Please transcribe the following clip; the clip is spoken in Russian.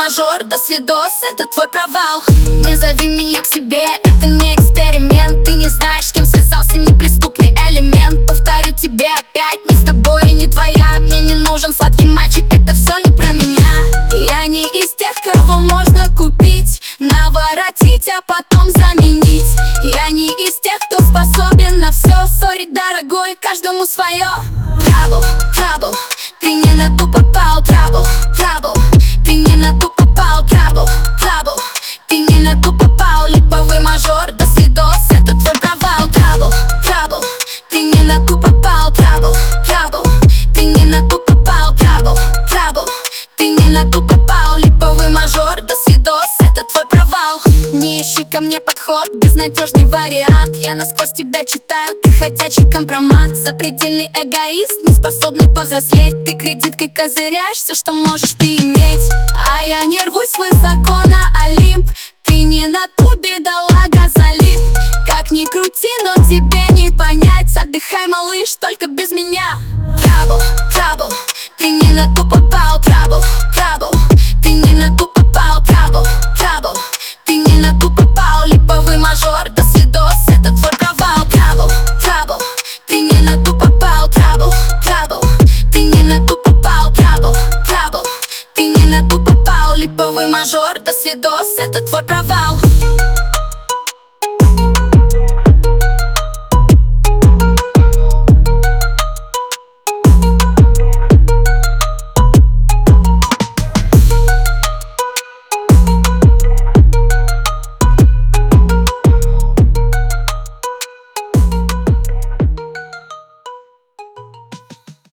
мажор, до свидос, это твой провал. Не зови меня к себе, это не эксперимент. Ты не знаешь, с кем связался неприступный элемент. Повторю тебе опять, не с тобой и не твоя. Мне не нужен сладкий мальчик, это все не про меня. Я не из тех, кого можно купить, наворотить, а потом заменить. Я не из тех, кто способен на все. Сори, дорогой, каждому свое. Trouble, trouble, ты не на ту попал. Trouble, trouble, ты не на ту попал. Trouble, trouble, ты не на ту попал. Липовый мажор, до свидос, это твой провал. Trouble, trouble, ты не на ту попал. Trouble, trouble, ты не на ту попал. Trouble, trouble, ты не на ту попал. Липовый мажор, до свидос, это твой провал. Не ищи ко мне подход, безнадежный вариант. Я насквозь тебя читаю, ты ходячий компромат. Запредельный эгоист, не способный повзрослеть. Ты кредиткой козыряешь, все, что можешь ты иметь. А я не рвусь высоко на Олимп. Ты не на ту, бедолага, залип. Как ни крути, но тебе не понять. Отдыхай, малыш, только без меня. Trouble, trouble, ты не на ту попал. Trouble, trouble, ты не на ту попал. Trouble, trouble, ты не на ту попал. Липовый мажор, до свидос, это твой провал. Trouble, trouble, ты не на ту попал. Trouble, trouble, ты не на ту попал. Trouble, trouble, ты не на ту попал. Липовый мажор, до свидос, это твой провал.